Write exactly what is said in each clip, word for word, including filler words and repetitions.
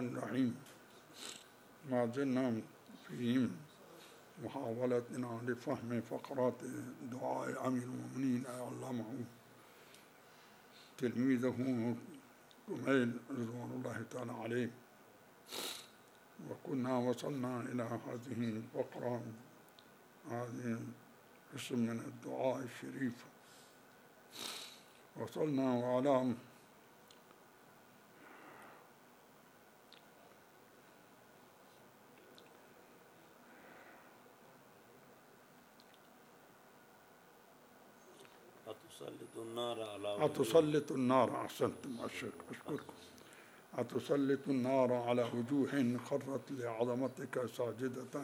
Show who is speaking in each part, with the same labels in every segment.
Speaker 1: الرحمن الرحيم. ما زلنا في محاولتنا لفهم فقرات دعاء أمير المؤمنين علمه تلميذه كميل رضوان الله تعالى عليه، وكنا وصلنا إلى هذه الفقرة، هذه اسم من الدعاء الشريف. وصلنا وعلى
Speaker 2: أتسلط النار على
Speaker 1: أتسلط النار أحسنتم أشكركم أتسلط النار على وجوه خرت لعظمتك ساجدة.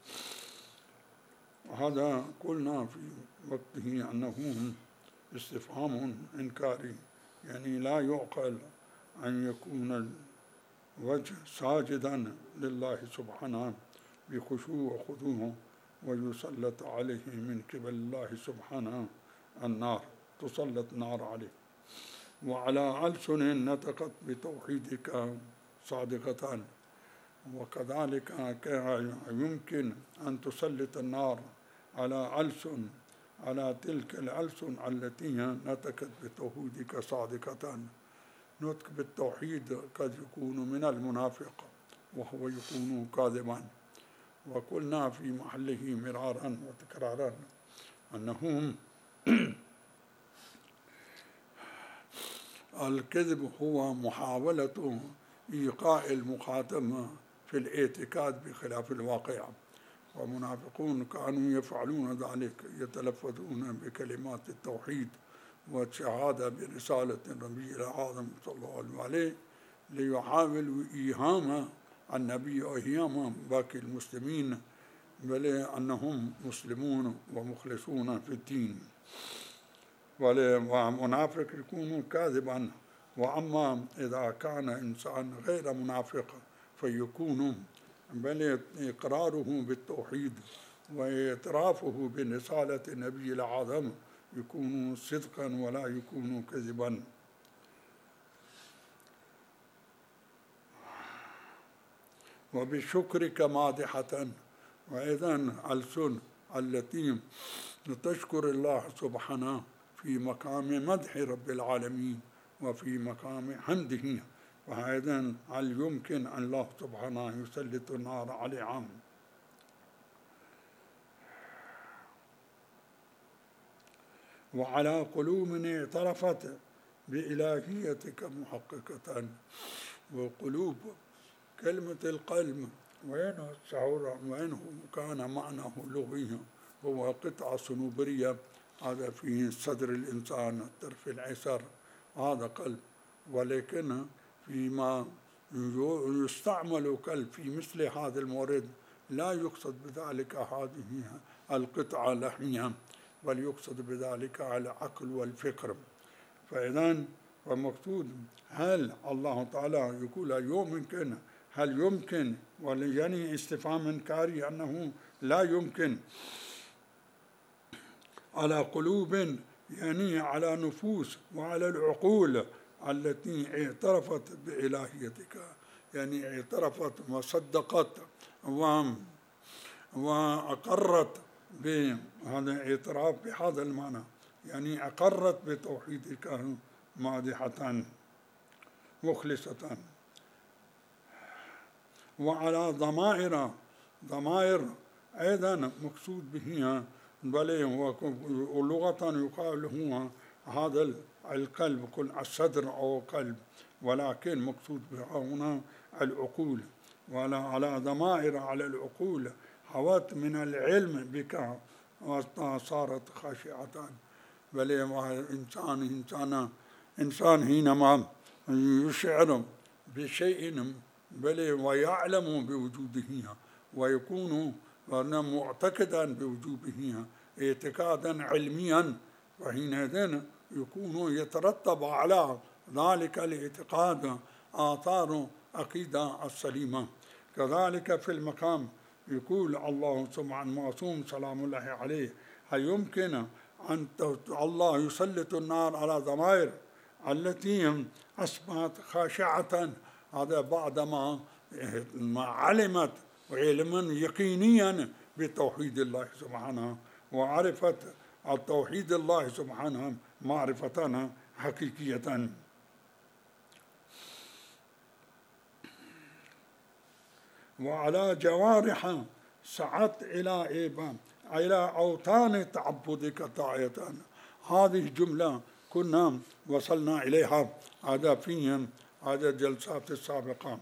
Speaker 1: هذا قلنا في وقته أنه استفهام إنكاري، يعني لا يعقل أن يكون الوجه ساجدا لله سبحانه بخشوع وخضوع ويسلط عليه من قبل الله سبحانه النار، تسلط نار عليه. وعلى ألسن نطقت بتوحيدك صادقة، وكذلك يمكن أن تسلط النار على ألسن على تلك الألسن التي نطقت بتوحيدك صادقة. نطق بالتوحيد قد يكون من المنافق وهو يكون كاذبا، وقلنا في محله مرارا وتكرارا أنه الكذب هو محاولة إيقاع المخاطب في الاعتقاد بخلاف الواقع، ومنافقون كانوا يفعلون ذلك، يتلفظون بكلمات التوحيد والشهادة برسالة النبي الأعظم صلى الله عليه ليحاولوا إيهام النبي وإيهام باقي المسلمين بل أنهم مسلمون ومخلصون في الدين، ومنافق يكون كاذبا. وأما إذا كان إنسان غير منافق فيكون بل إقراره بالتوحيد وإعترافه برسالة النبي الأعظم يكون صدقا ولا يكون كذبا. وبشكرك مادحة، وإذا الألسن التي تشكر الله سبحانه في مقام مدح رب العالمين وفي مقام حمده، وأيضا هل يمكن أن الله سبحانه يسلط النار عليهم؟ وعلى قلوب اعترفت بإلهيتك محققة. وقلوب كلمة القلب وين الشعور وينه كان معناه لغويا، هو قطعة صنوبرية، هذا في صدر الإنسان الطرف الأيسر، هذا قلب. ولكن فيما يستعمل قلب في مثل هذا المورد لا يقصد بذلك هذه القطعة اللحمية، بل يقصد بذلك العقل والفكر. فإذا فمقصود هل الله تعالى يقول يمكن، هل يمكن، وليعني استفهام إنكاري أنه لا يمكن على قلوب، يعني على نفوس وعلى العقول التي اعترفت بإلهيتك، يعني اعترفت وصدقت وأقرت بهذا الاعتراف بهذا المعنى، يعني أقرت بتوحيدك مادحة مخلصة. وعلى ضمائر، ضمائر أيضا مقصود بها، بل ولغة يقال هو هذا القلب، كل الصدر أو قلب، ولكن مقصود بها هنا العقول. وعلى ضمائر على العقول حوت من العلم بك وصارت خاشعة. بل إنسان إنسان إنسان حينما يشعر بشيء بل ويعلم بوجوده ويكون معتقدا بوجوده اعتقادا علميا، وحينئذ يكون يترتب على ذلك الاعتقاد آثار عقيدة السليمة. كذلك في المقام يقول الله سبحانه المعصوم سلام الله عليه هل يمكن أن الله يسلط النار على ضمائر التي أصبحت خاشعة، هذا بعدما ما علمت علما يقينيا بتوحيد الله سبحانه، وعرفت التوحيد الله سبحانه معرفة حقيقية. وعلى جوارح سعت إلى إيبان إلى أوطان تعبدك طاعة. هذه جملة كنا وصلنا إليها هذا في هذا الجلسات السابقة.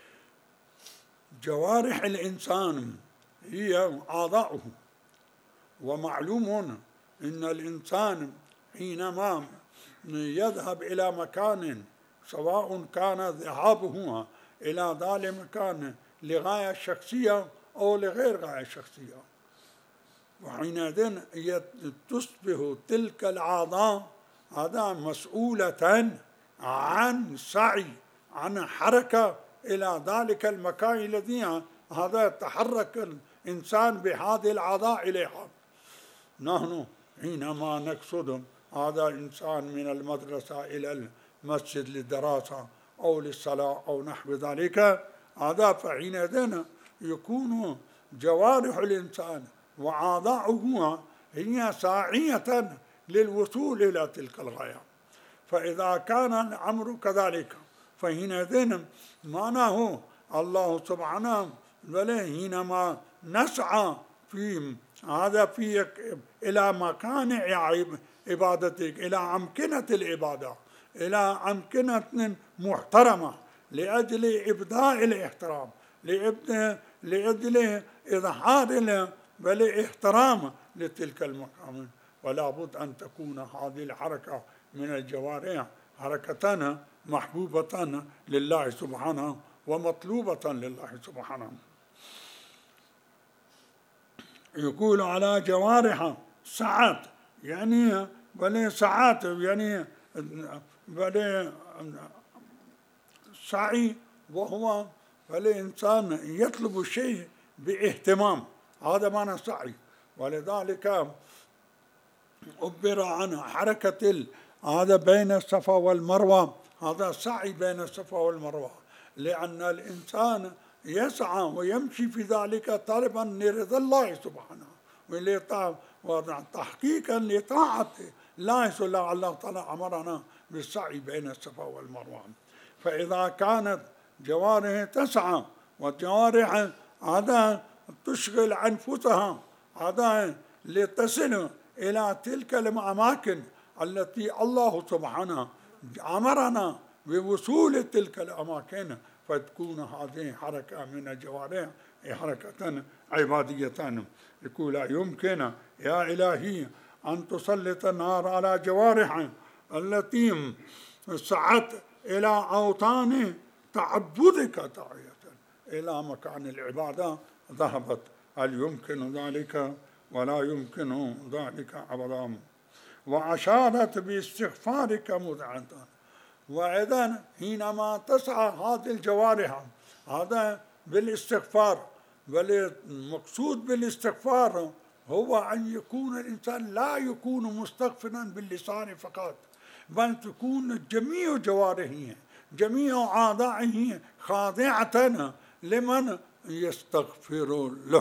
Speaker 1: جوارح الإنسان هي أعضاؤه، ومعلوم أن الإنسان حينما يذهب إلى مكان سواء كان ذهابه إلى ذلك المكان لغاية شخصية أو لغير غاية شخصية، وحينئذ تصبح تلك الأعضاء هذا مسؤولة عن سعي، عن حركة إلى ذلك المكان الذي هذا يتحرك الإنسان بهذه الأعضاء إليها. نحن حينما نقصد هذا إنسان من المدرسة إلى المسجد للدراسة أو للصلاة أو نحو ذلك، هذا فحينئذ يكون جوارح الإنسان وأعضاؤه هي ساعية للوصول إلى تلك الغاية. فإذا كان الأمر كذلك فحينئذ معناه الله سبحانه وتعالى حينما نسعى في هذا في إلى مكان عبادتك، إلى أمكنة العبادة، إلى أمكنة محترمة لأجل إبداء الاحترام، لأجل إظهار الاحترام لتلك المقام، ولا بد أن تكون هذه الحركة من الجوارح حركة محبوبة لله سبحانه ومطلوبة لله سبحانه. يقول على جوارح ساعات، يعني بل ساعات يعني بل سعي، وهو فالإنسان يطلب الشيء باهتمام، هذا معنى سعي. ولذلك عبر عن حركة هذا بين الصفا والمروة، هذا سعي بين الصفا والمروة، لأن الإنسان يسعى ويمشي في ذلك طالبا لرضا الله سبحانه وتحقيقا لطاعة الله سبحانه. الله تعالى أمرنا بالسعي بين الصفا والمروة. فإذا كانت جوارح تسعى والجوارح هذا تشغل أنفسها هذا لتصل إلى تلك الأماكن التي الله سبحانه أمرنا بوصول تلك الأماكن، فتكون هذه حركة من الجوارح حركة عبادية. يقول لا يمكن يا إلهي أن تسلط النار على جوارح التي سعت إلى أوطان تعبدك داعية إلى مكان العبادة ذهبت. هل يمكن ذلك؟ ولا يمكن ذلك أبدا. وأشارت باستغفارك مذعنة. وإذن حينما تسعى هذه الجوارح هذا بالاستغفار، والمقصود بالاستغفار هو أن يكون الإنسان لا يكون مستغفرا باللسان فقط، بل تكون جميع جوارحه جميع أعضائه خاضعة لمن يستغفر له.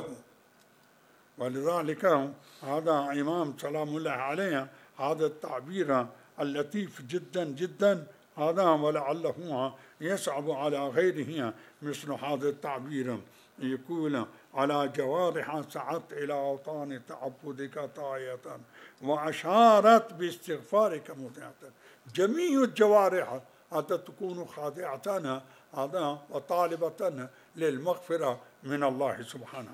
Speaker 1: ولذلك هذا إمام سلام الله عليه هذا التعبير اللطيف جدا جدا هذا، ولعله يصعب على غيره مثل هذا التعبير. يقول على جوارح سعت إلى أوطان تعبدك طاية وأشارت باستغفارك مذعنة. جميع الجوارح حتى تكون خاضعة هذا وطالبة للمغفرة من الله سبحانه.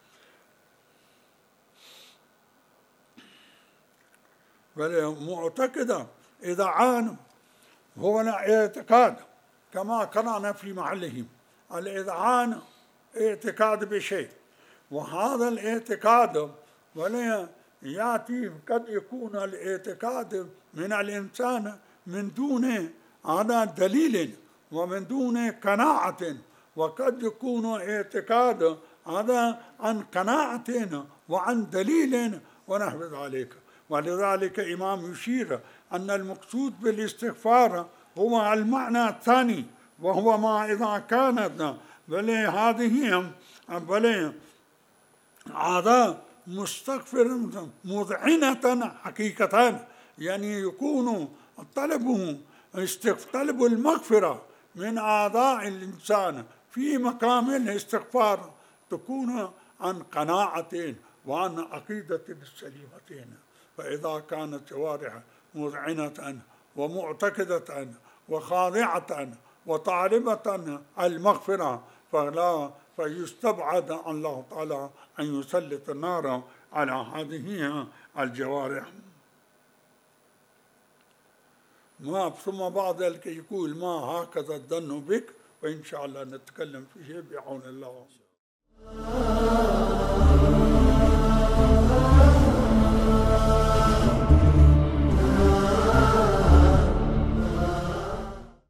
Speaker 1: والمعتقد إذا عان هو الاعتقاد كما قرأنا في محله. الإذعان اعتقاد بشيء، وهذا الاعتقاد ولا يأتي قد يكون الاعتقاد من الإنسان من دون هذا دليل ومن دون قناعة، وقد يكون اعتقاد هذا عن قناعة وعن دليل ونحو ذلك. ولذلك إمام يشير أن المقصود بالاستغفار هو المعنى الثاني، وهو ما إذا كانت بل هذه بل أعضاء مستغفرة مذعنة حقيقة، يعني يكون طلبه طلب المغفرة من أعضاء الإنسان في مقام الاستغفار تكون عن قناعة وعن عقيدة سليمة. فإذا كانت جوارح مذعنة ومعتقدة وخاضعة وطالبة المغفرة فلا فيستبعد الله تعالى أن يسلط النار على هذه الجوارح. ما ثم بعد ذلك يقول ما هكذا الظن بك، وإن شاء الله نتكلم فيه بعون الله.